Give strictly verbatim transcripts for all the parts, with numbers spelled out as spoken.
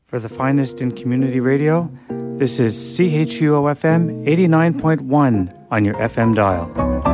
For the finest in community radio, this is C H U O F M eighty-nine point one on your F M dial.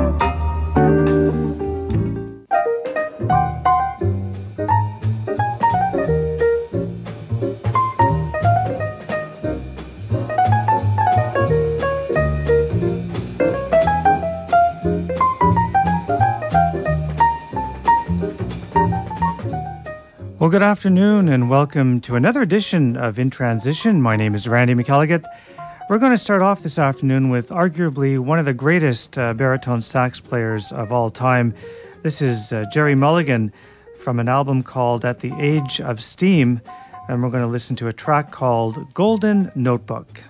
Well, good afternoon and welcome to another edition of In Transition. My name is Randy McElligott. We're going to start off this afternoon with arguably one of the greatest uh, baritone sax players of all time. This is uh, Gerry Mulligan from an album called At the Age of Steam, and we're going to listen to a track called Golden Notebook.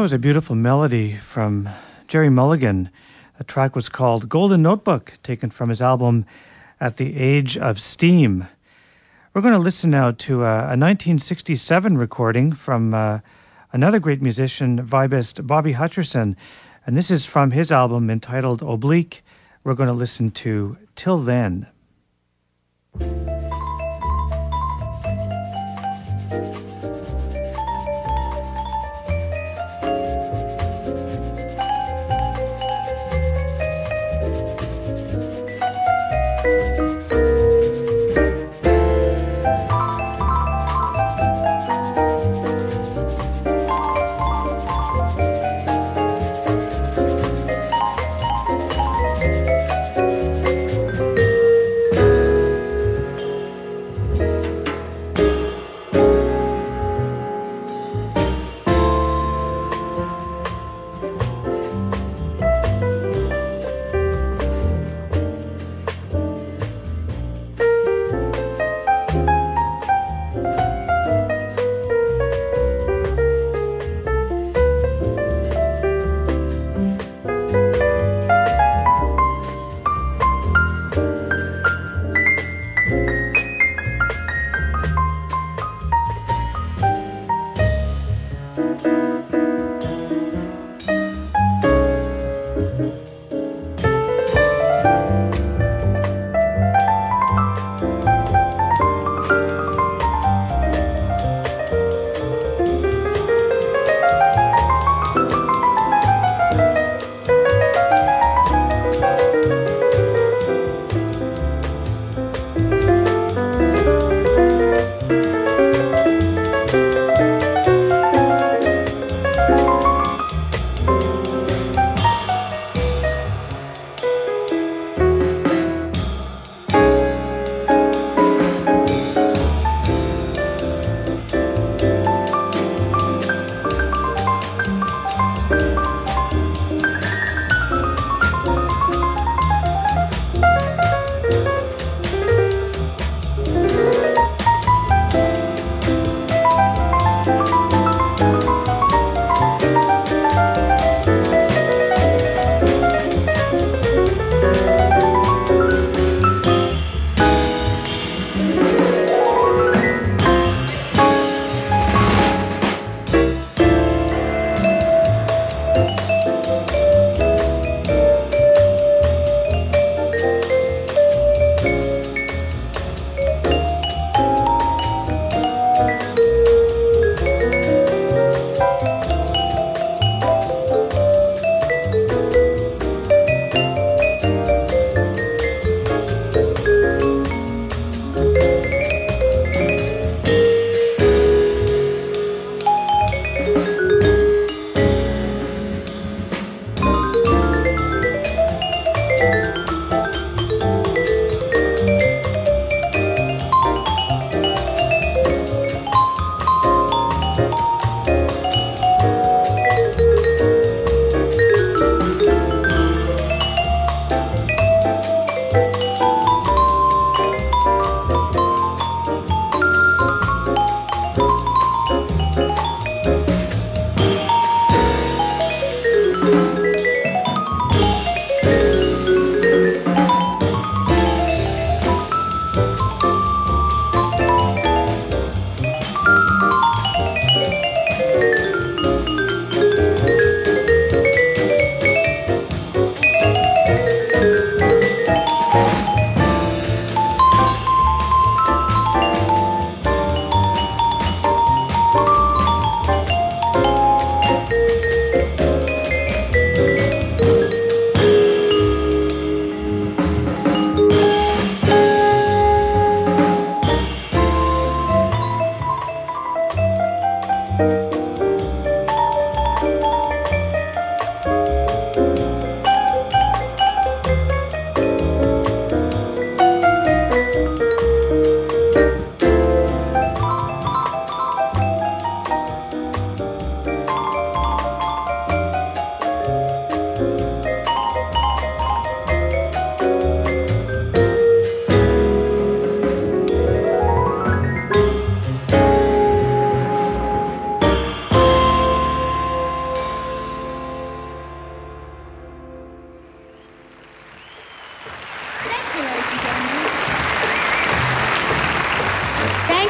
was a beautiful melody from Gerry Mulligan. The track was called Golden Notebook, taken from his album At the Age of Steam. We're going to listen now to a, a nineteen sixty-seven recording from uh, another great musician, vibist Bobby Hutcherson, and this is from his album entitled Oblique. We're going to listen to Till Then.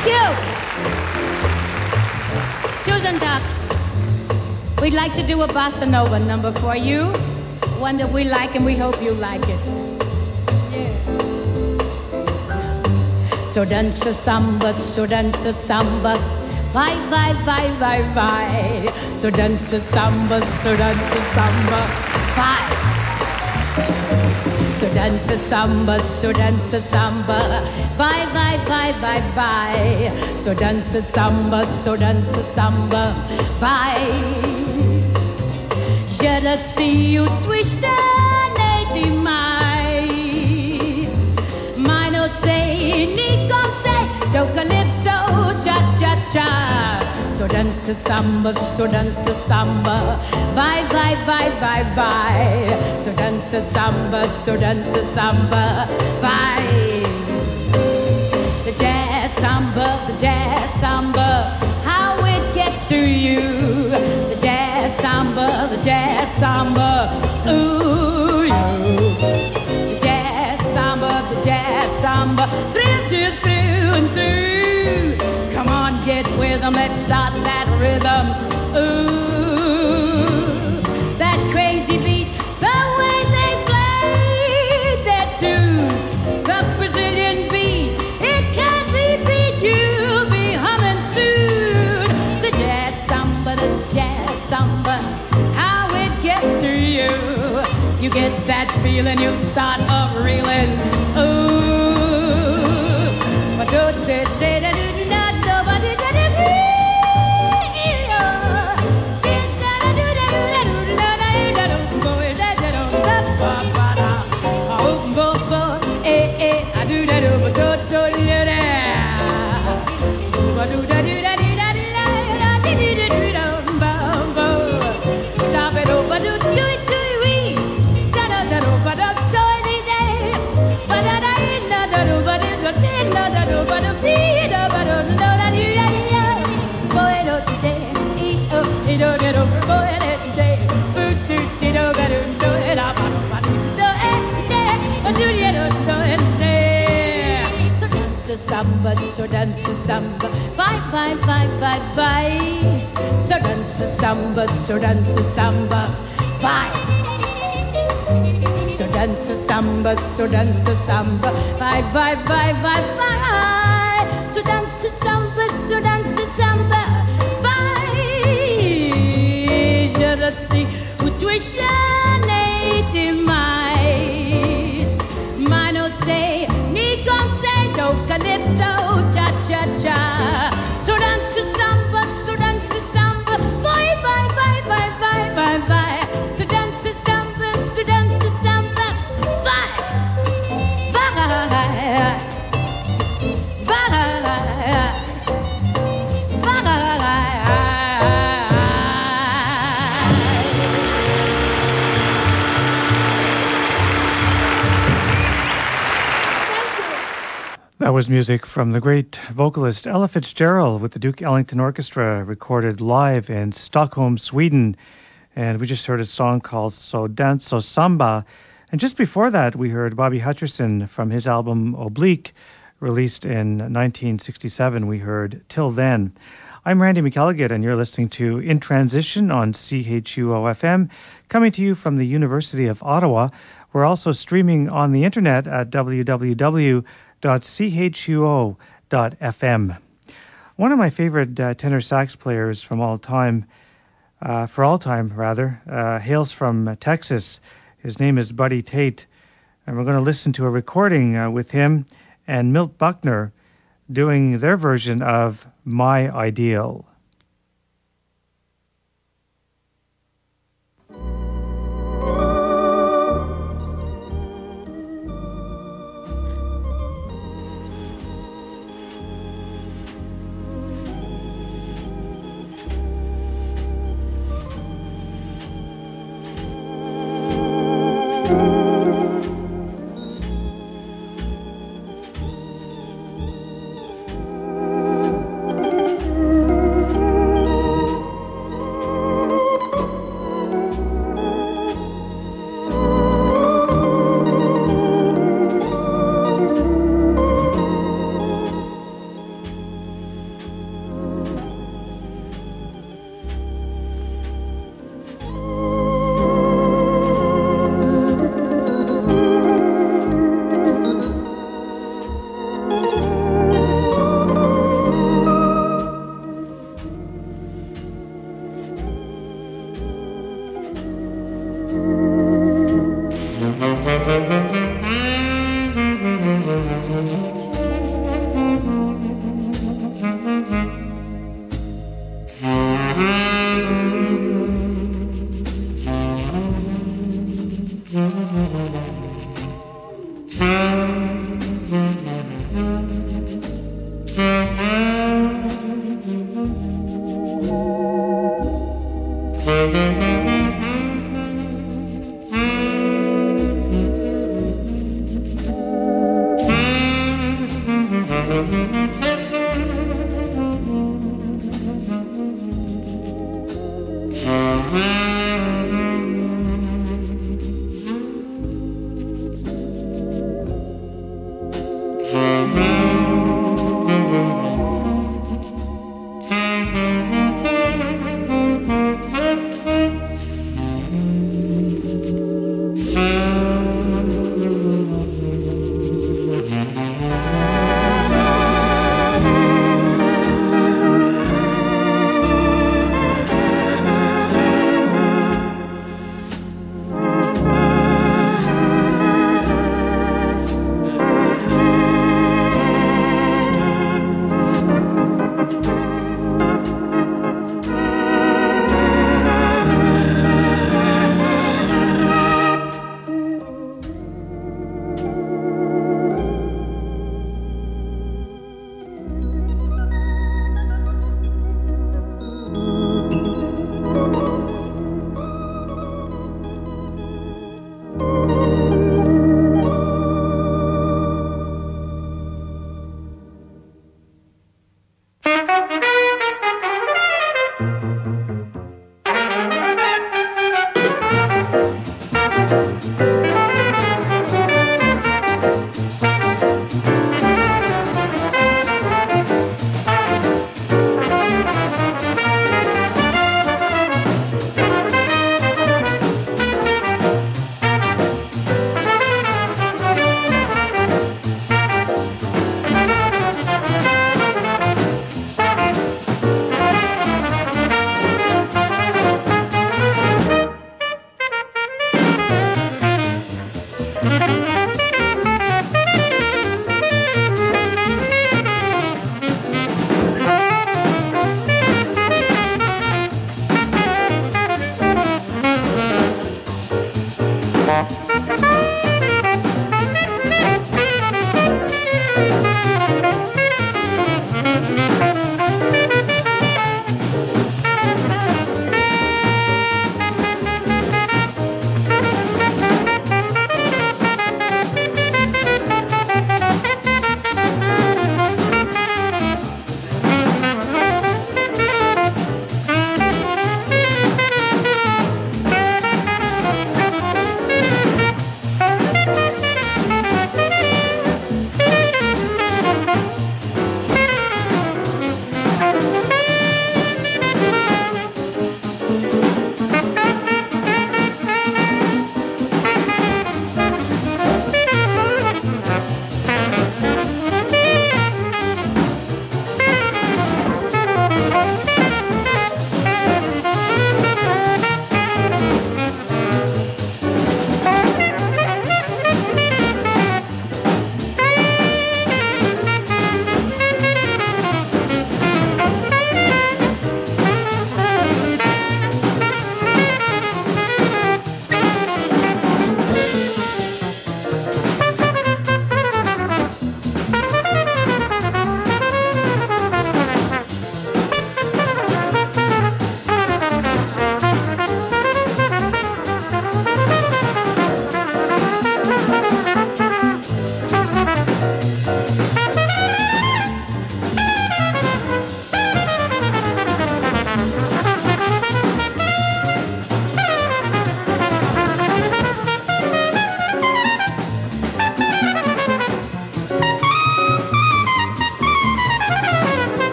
Susan Duck, we'd like to do a bossa nova number for you, one that we like and we hope you like it. Yeah. So dance a samba, so dance a samba, bye, bye, bye, bye, bye. So dance a samba, so dance a samba, bye. So dance a samba, so dance a samba, bye, bye, bye, bye, bye. So dance a samba, so dance a samba, bye. Je le see you twist the mais. Mine say, ni come say, do calypso, cha cha cha. So dance a samba, so dance a samba, bye, bye, bye, bye, bye. So dance a samba, so dance a samba, bye. The jazz samba, the jazz samba, how it gets to you. The jazz samba, the jazz samba, ooh, you. The jazz samba, the jazz samba, thrills you through and through. Come on, get with them, let's start that rhythm, ooh. That crazy beat, the way they play their tunes, the Brazilian beat, it can't be beat, you'll be humming soon. The jazz samba, the jazz samba, how it gets to you. You get that feeling, you start up reeling, ooh. Samba, so dance a samba, bye, bye, bye, bye, bye. So dance a samba, so dance a samba, bye. So dance a samba, so dance a samba, bye, bye, bye, bye, bye. So dance a samba, so dance a samba, bye. Je le sais, où twist the native mice. Mano say, ni con say, no calypso, cha cha cha. So dance a samba, so dance a samba, bye bye bye bye bye bye bye. So dance a samba, so dance a samba, bye bye bye. That was music from the great vocalist Ella Fitzgerald with the Duke Ellington Orchestra, recorded live in Stockholm, Sweden. And we just heard a song called So Dance So Samba. And just before that, we heard Bobby Hutcherson from his album Oblique, released in nineteen sixty-seven. We heard Till Then. I'm Randy McElligott, and you're listening to In Transition on C H U O F M, coming to you from the University of Ottawa. We're also streaming on the internet at w w w dot c h u o dot f m. One of my favorite uh, tenor sax players from all time, uh, for all time rather, uh, hails from Texas. His name is Buddy Tate, and we're going to listen to a recording uh, with him and Milt Buckner doing their version of My Ideal.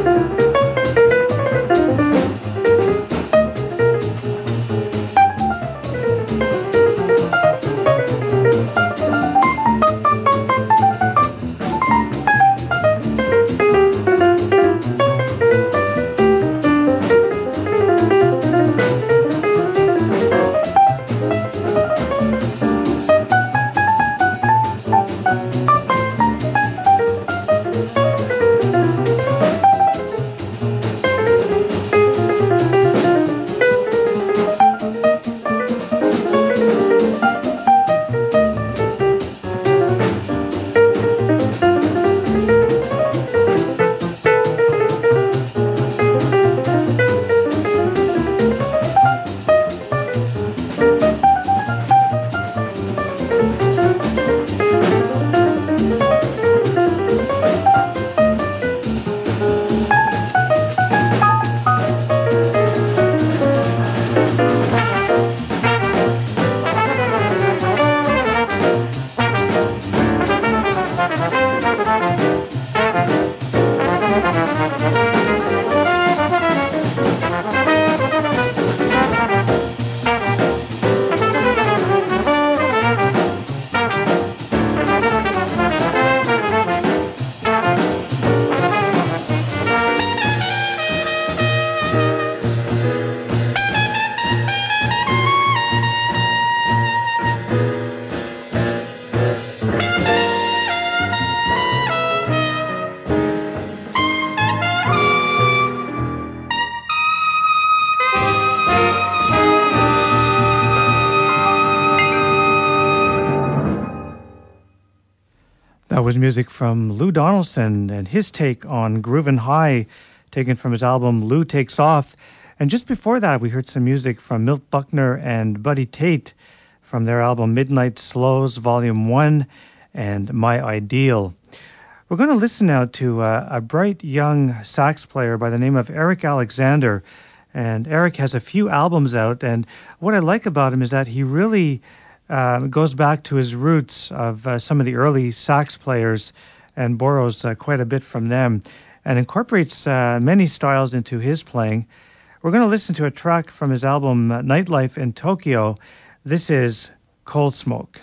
That was music from Lou Donaldson and his take on Groovin' High, taken from his album Lou Takes Off. And just before that, we heard some music from Milt Buckner and Buddy Tate from their album Midnight Slows, Volume one, and My Ideal. We're going to listen now to uh, a bright young sax player by the name of Eric Alexander. And Eric has a few albums out, and what I like about him is that he really uh, goes back to his roots of uh, some of the early sax players and borrows uh, quite a bit from them and incorporates uh, many styles into his playing. We're going to listen to a track from his album uh, Nightlife in Tokyo. This is Cold Smoke.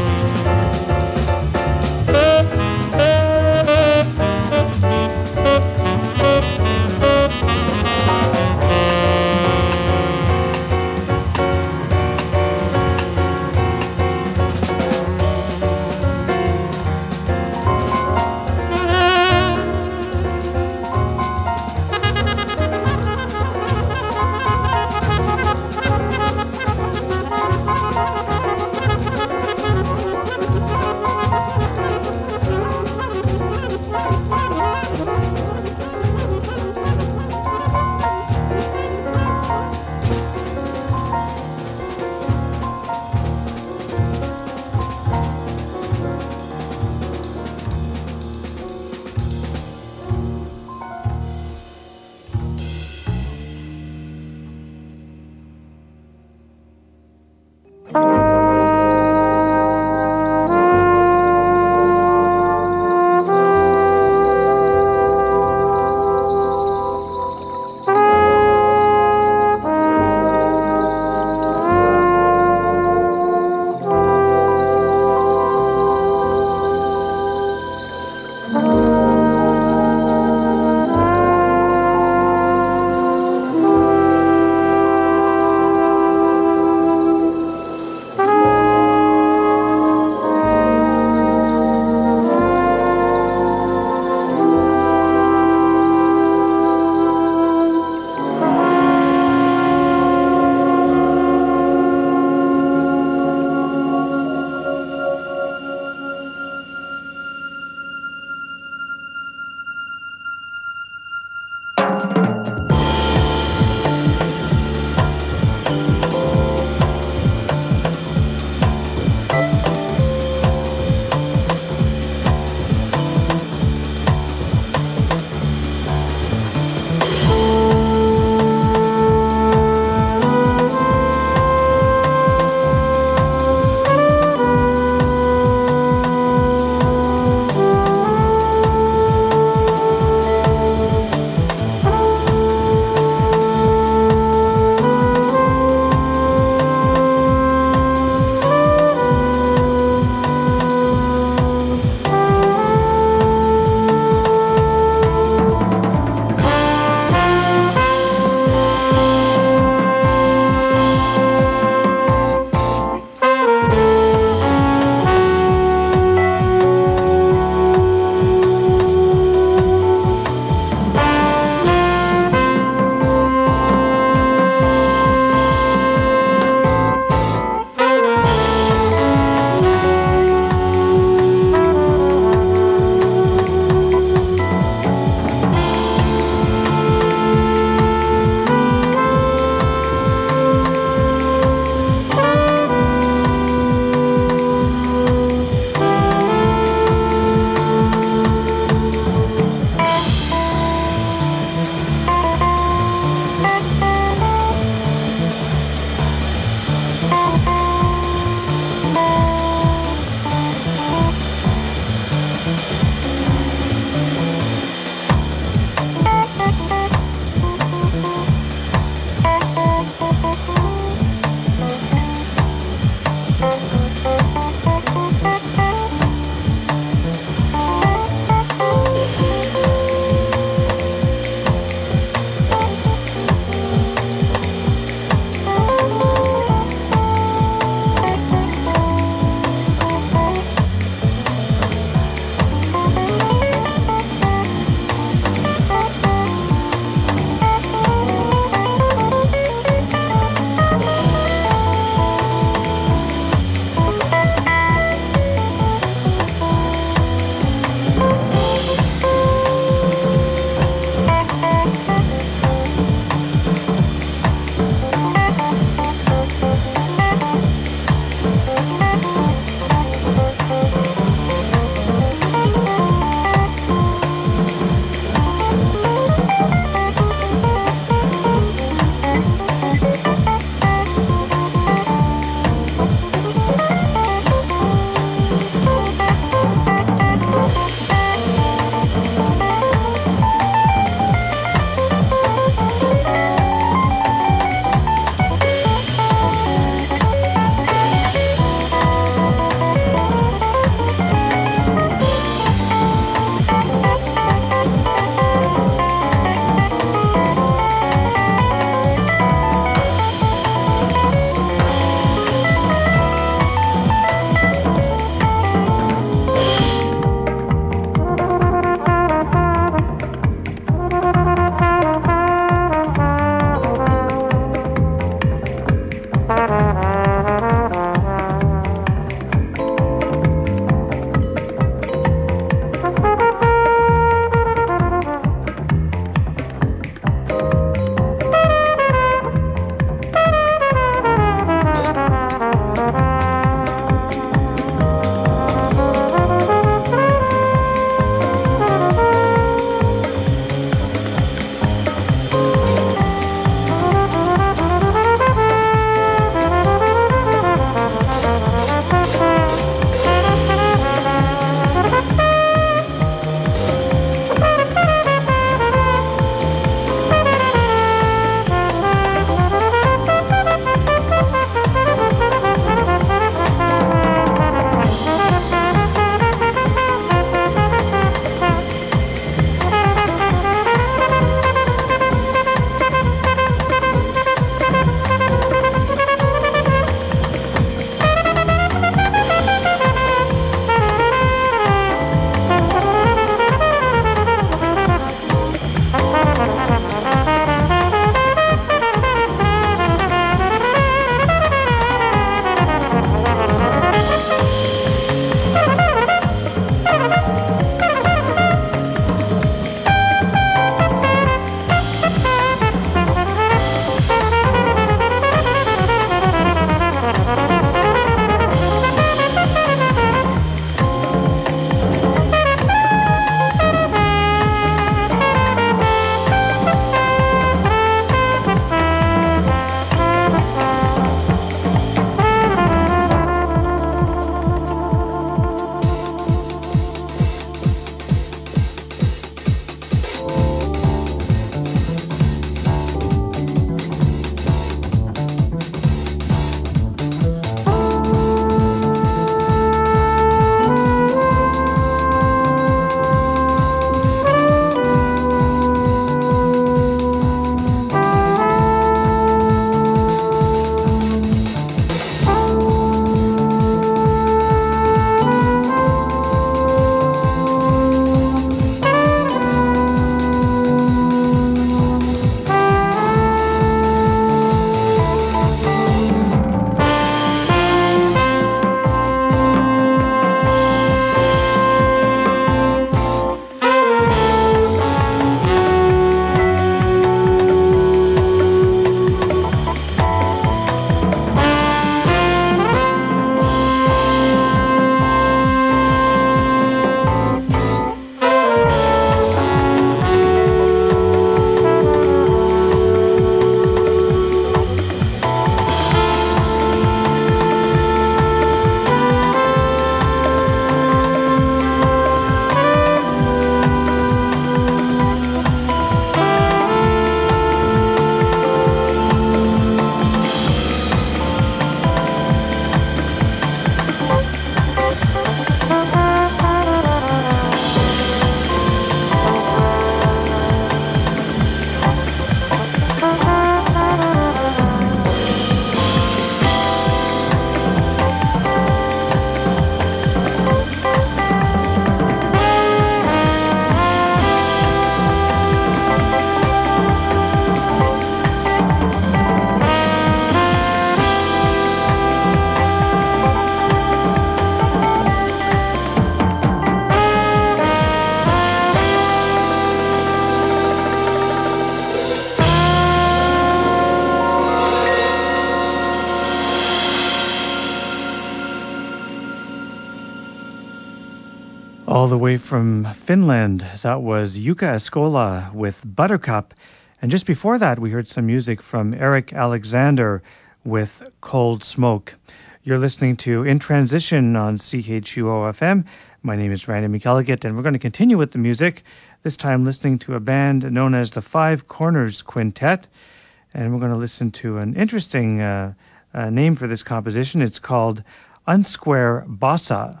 All the way from Finland, that was Jukka Eskola with Buttercup. And just before that, we heard some music from Eric Alexander with Cold Smoke. You're listening to In Transition on C H U O F M. My name is Randy McElligott, and we're going to continue with the music, this time listening to a band known as the Five Corners Quintet. And we're going to listen to an interesting uh, uh, name for this composition. It's called Unsquare Bossa.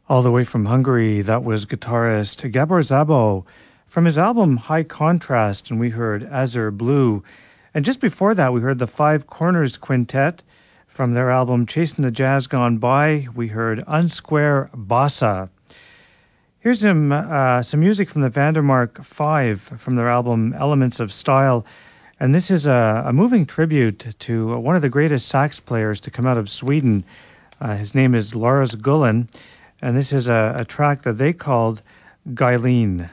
All the way from Hungary, that was guitarist Gabor Szabo from his album High Contrast, and we heard Azure Blue. And just before that, we heard the Five Corners Quintet from their album Chasing the Jazz Gone By. We heard Unsquare Bossa. Here's some, uh, some music from the Vandermark Five from their album Elements of Style. And this is a, a moving tribute to one of the greatest sax players to come out of Sweden. Uh, his name is Lars Gullen. And this is a, a track that they called Guyleen.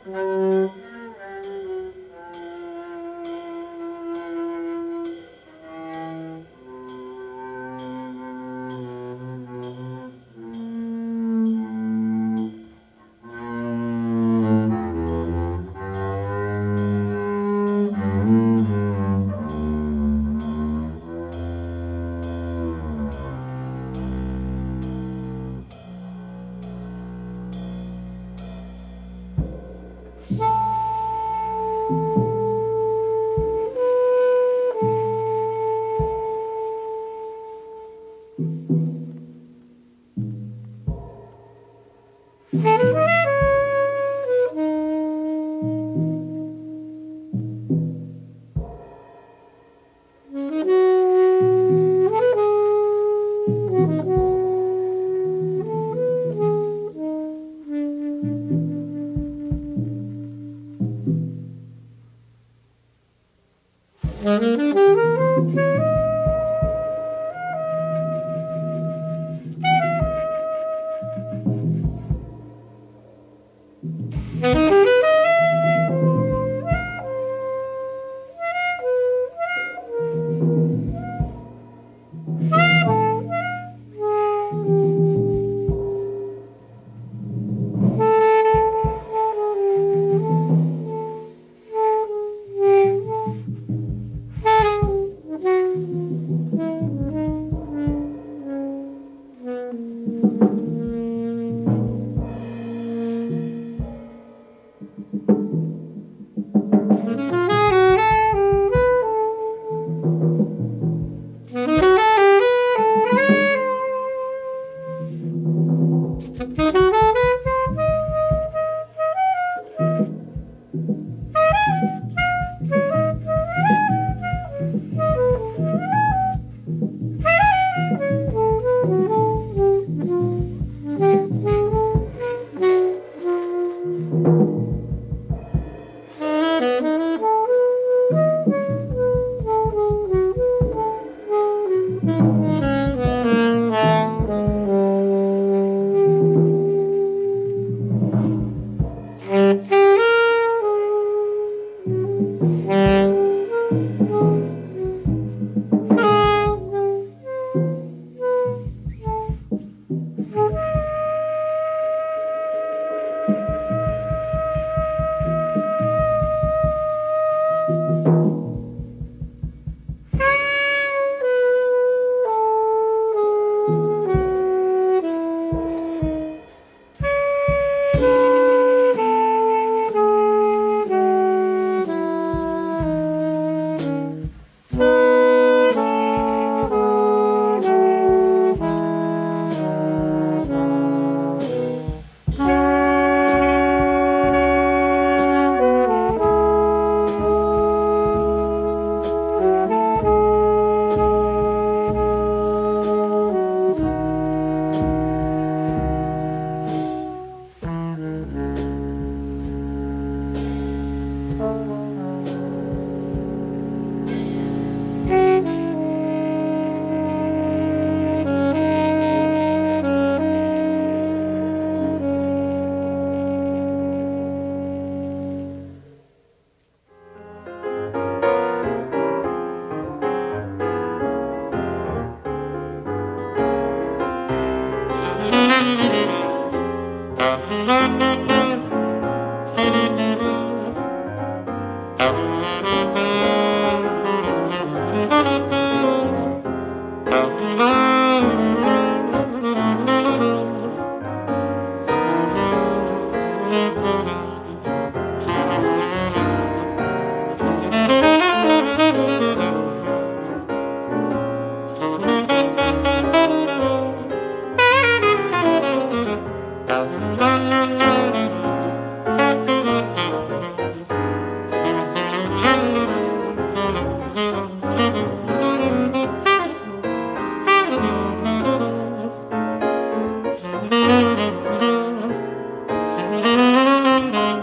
Thank you.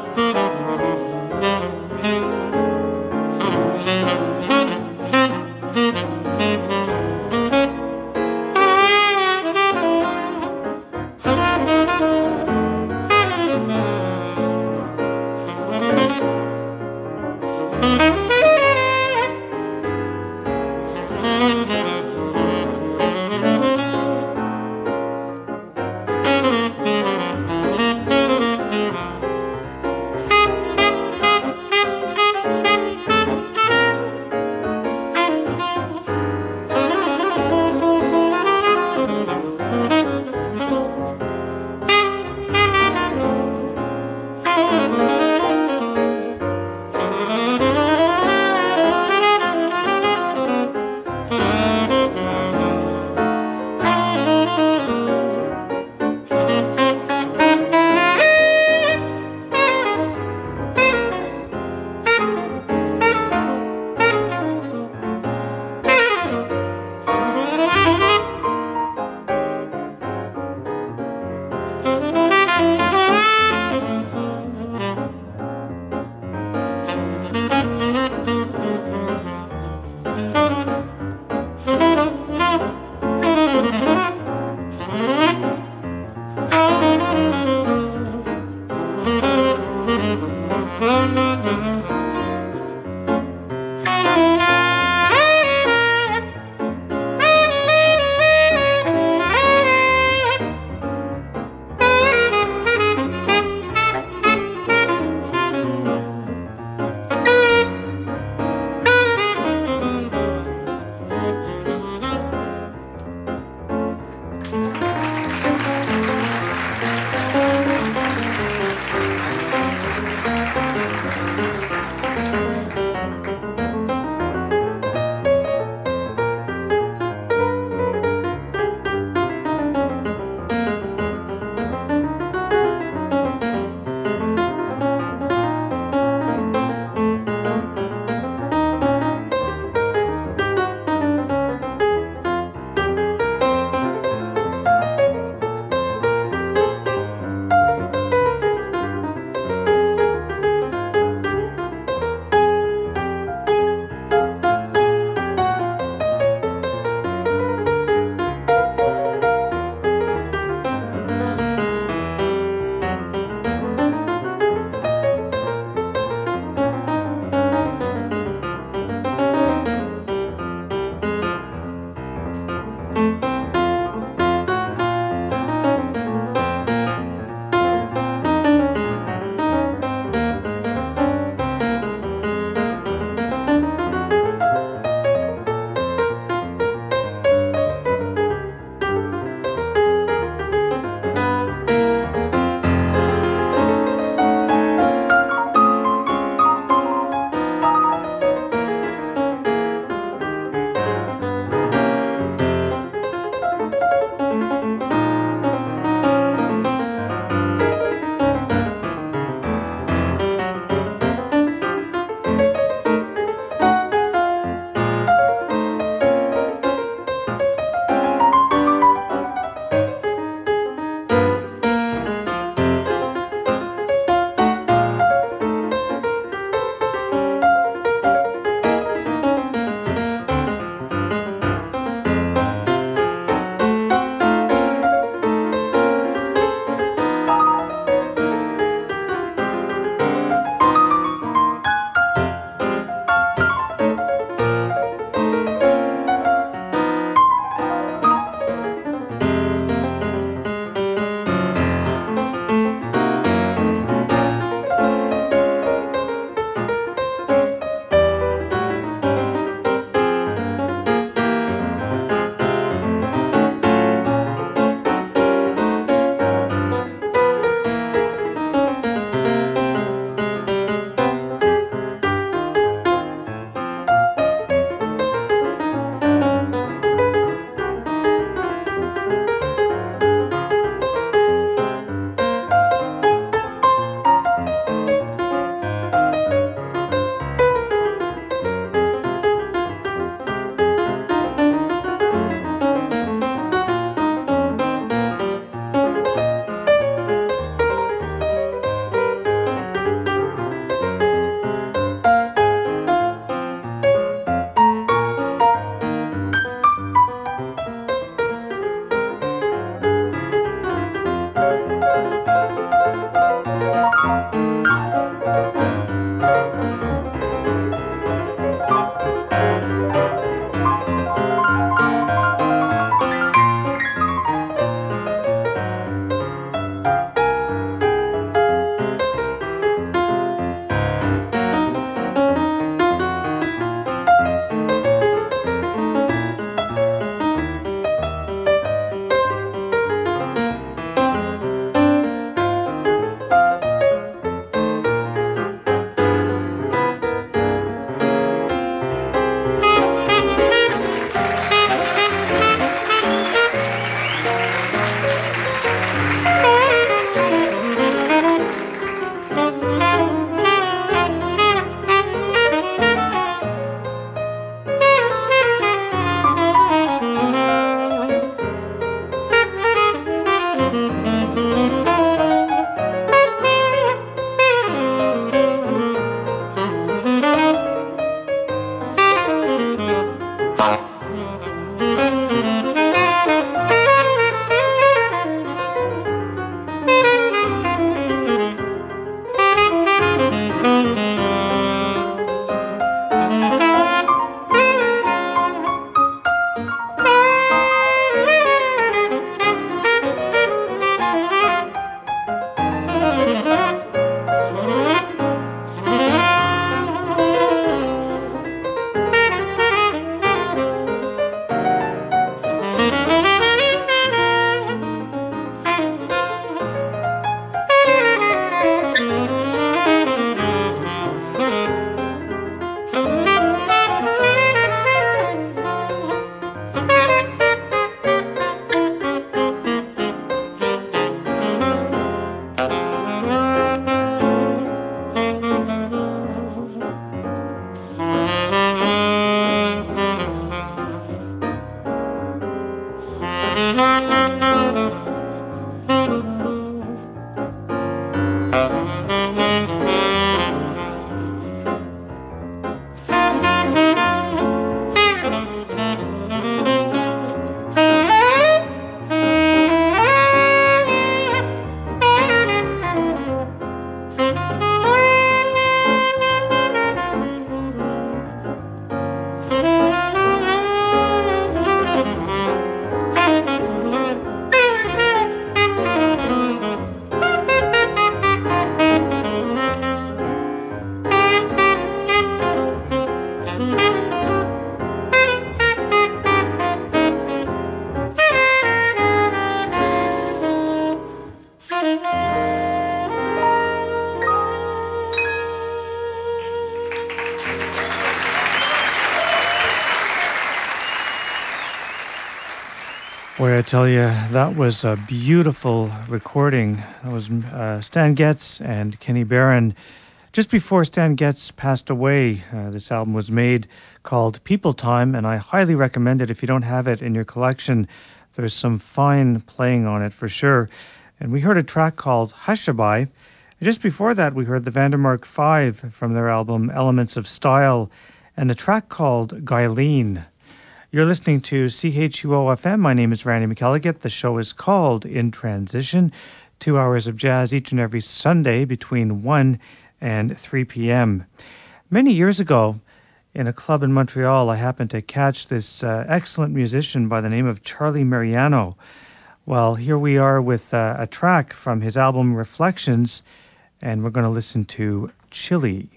Boy, I tell you, that was a beautiful recording. That was uh, Stan Getz and Kenny Barron. Just before Stan Getz passed away, uh, this album was made called People Time, and I highly recommend it if you don't have it in your collection. There's some fine playing on it for sure. And we heard a track called Hushabye. Just before that, we heard the Vandermark Five from their album Elements of Style, and a track called Guyleen. You're listening to C H U O F M. My name is Randy McElligott. The show is called In Transition. Two hours of jazz each and every Sunday between one and three p.m. Many years ago, in a club in Montreal, I happened to catch this uh, excellent musician by the name of Charlie Mariano. Well, here we are with uh, a track from his album Reflections, and we're going to listen to Chili.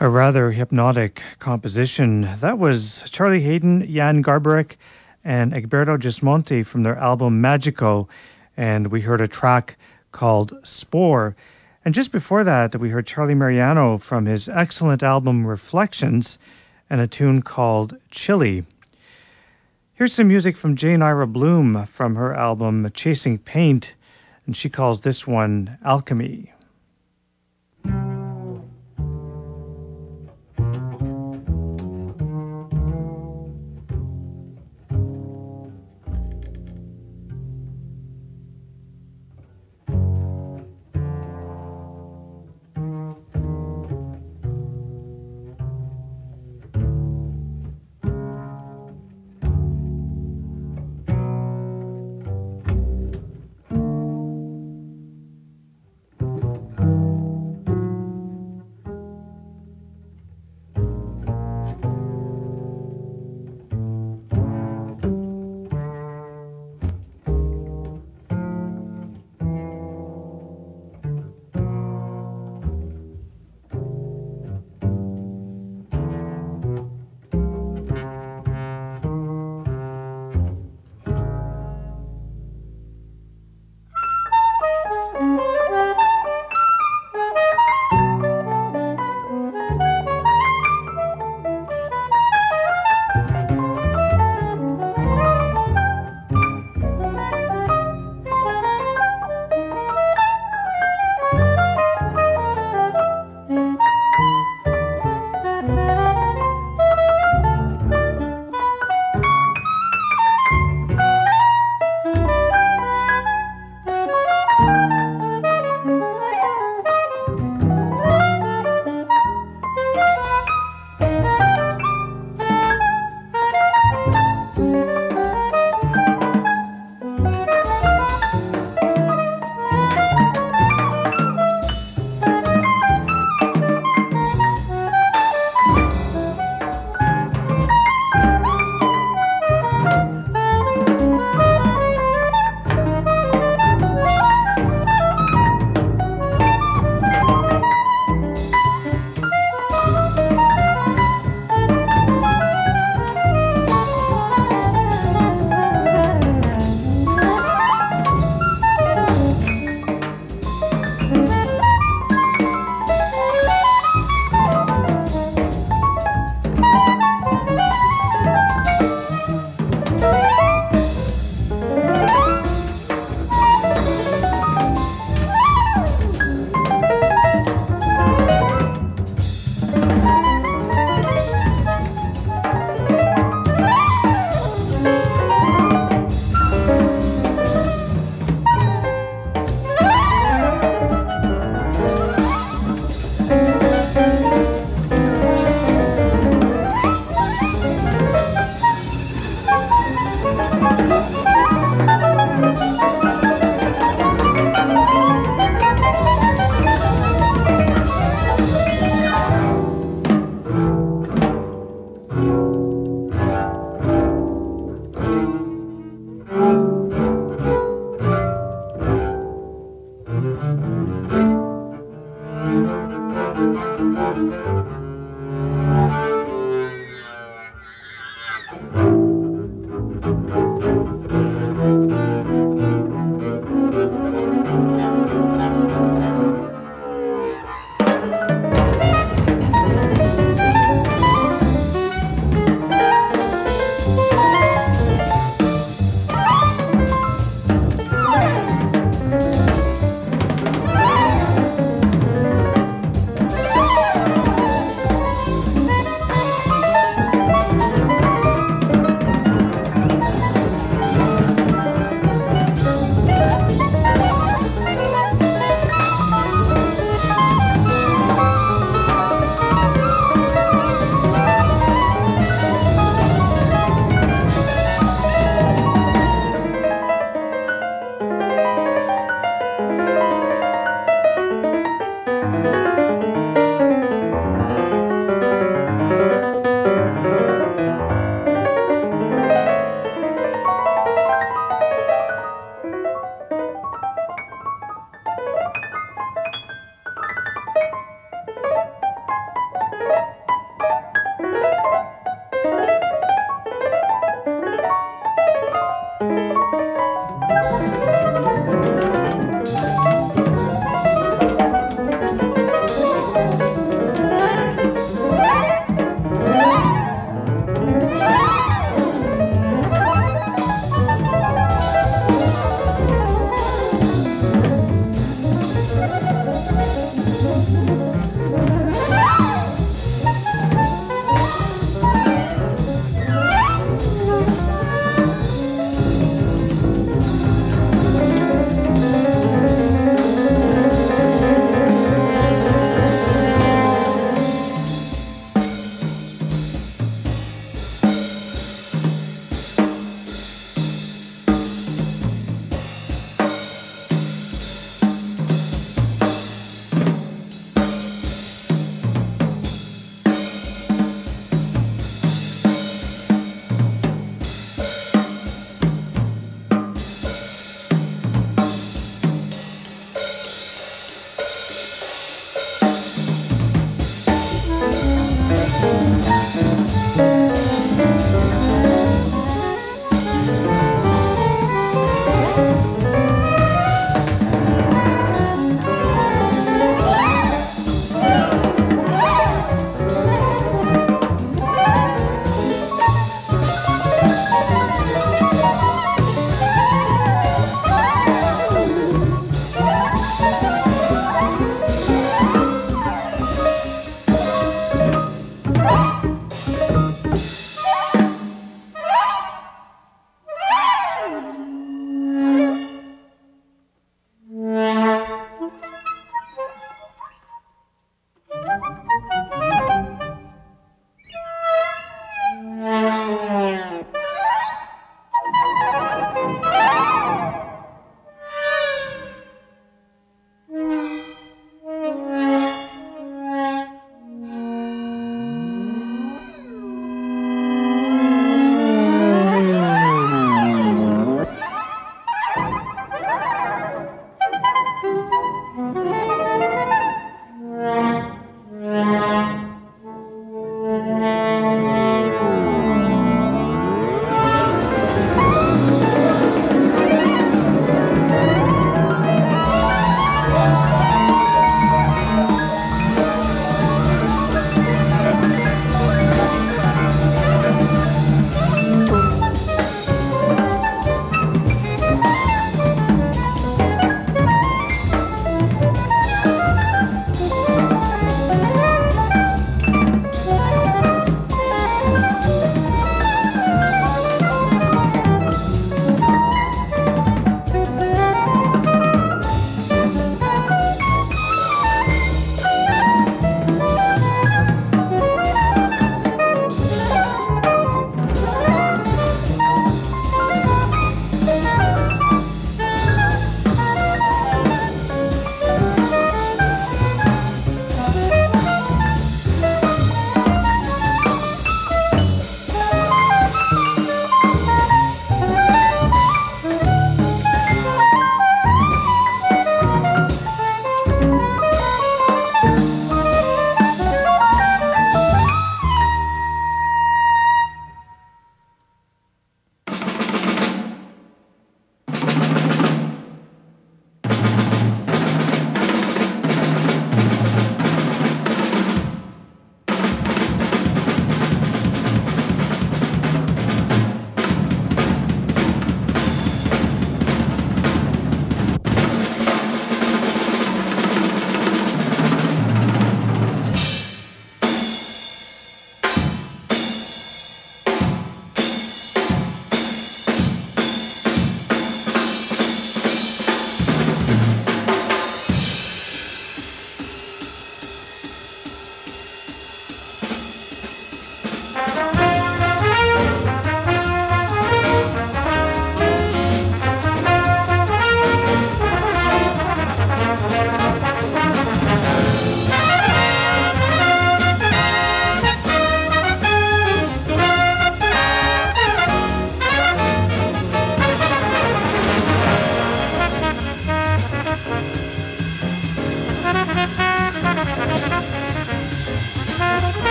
A rather hypnotic composition. That was Charlie Hayden, Jan Garbarek, and Egberto Gismonti from their album Magico, and we heard a track called Spore. And just before that, we heard Charlie Mariano from his excellent album Reflections and a tune called Chili. Here's some music from Jane Ira Bloom from her album Chasing Paint, and she calls this one Alchemy.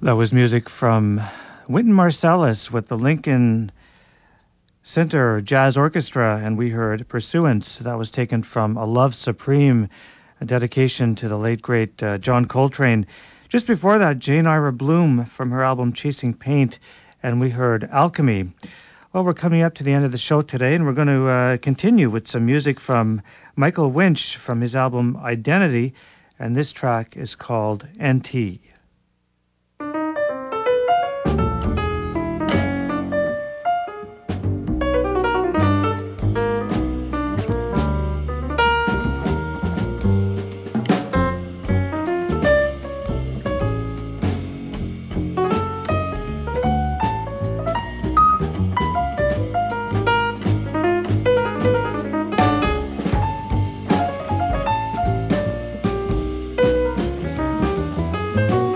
That was music from Wynton Marsalis with the Lincoln Center Jazz Orchestra, and we heard Pursuance. That was taken from A Love Supreme, a dedication to the late, great uh, John Coltrane. Just before that, Jane Ira Bloom from her album Chasing Paint, and we heard Alchemy. Well, we're coming up to the end of the show today, and we're going to uh, continue with some music from Michael Winch from his album Identity, and this track is called N T. Thank you.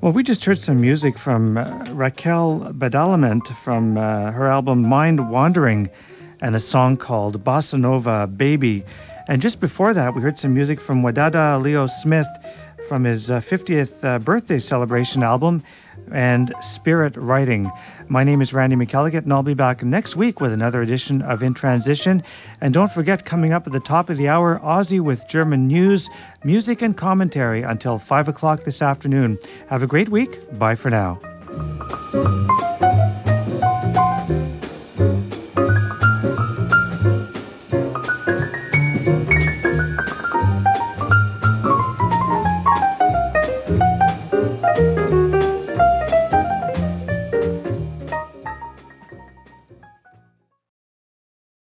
Well, we just heard some music from uh, Raquel Badalament from uh, her album Mind Wandering and a song called Bossa Nova Baby. And just before that, we heard some music from Wadada Leo Smith from his uh, fiftieth uh, birthday celebration album and Spirit Writing. My name is Randy McElligott, and I'll be back next week with another edition of In Transition. And don't forget, coming up at the top of the hour, Aussie with German news, music and commentary until five o'clock this afternoon. Have a great week. Bye for now.